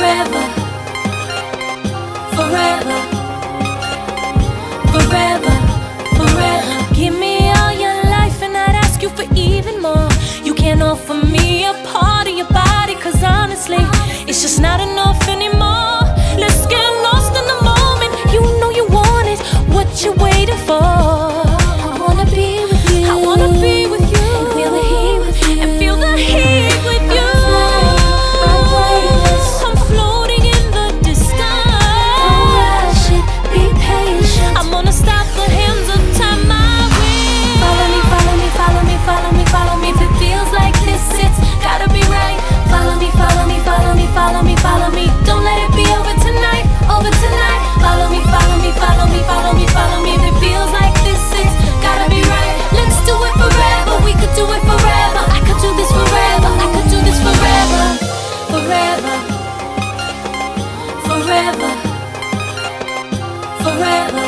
forever, forever, forever, forever. Give me all your life and I'd ask you for even more. You can't offer me a part of your body, cause honestly, it's just not enough anymore. Let's get lost in the moment. You know you want it, what you waiting for? I wanna be with you, I wanna be with you, and feel the heat with you, and feel the heat with you. I'm weightless, I'm floating in the distance. Don't rush it, be patient. I'm gonna stop the hands of time, my will. Follow me, follow me, follow me, follow me, follow me. If it feels like this, it's gotta be right. Follow me, follow me, follow me, follow me, follow me. Don't let it be over tonight, over tonight. Follow me, follow me, follow me, follow me, follow me. If it feels like this, it's gotta be right. Let's do it forever, we could do it forever. I could do this forever, I could do this forever. Forever, forever, forever,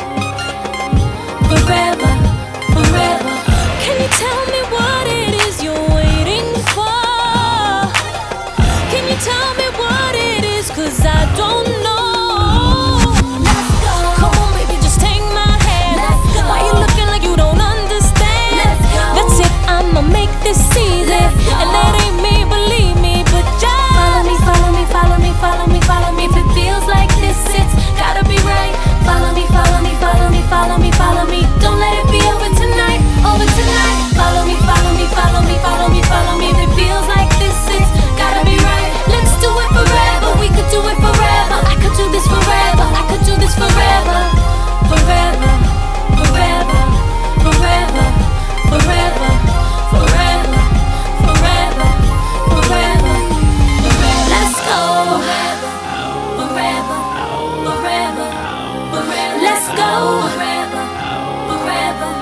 forever, forever. Can you tell me what it is you're waiting for? Can you tell me what it is, cause I don't know. Let's go. Come on baby, just take my hand. Let's go. Why you looking like you don't understand? Let's go. That's it, I'ma make this easy. And that ain't me, believe me, but just follow me, follow me, follow me, follow me, follow me. If it feels like this, it's gotta be right. Follow me, follow me, follow me, follow me, follow me. Don't let it be over tonight, over tonight. Follow me, follow me, follow me, follow me, follow me. If it feels like this, it's gotta be right. Let's do it forever, we could do it forever. I could do this forever, I could do this forever. Forever, forever, forever, forever, forever, forever, forever, forever. Let's go. Forever, forever, forever. Let's go. Forever, forever.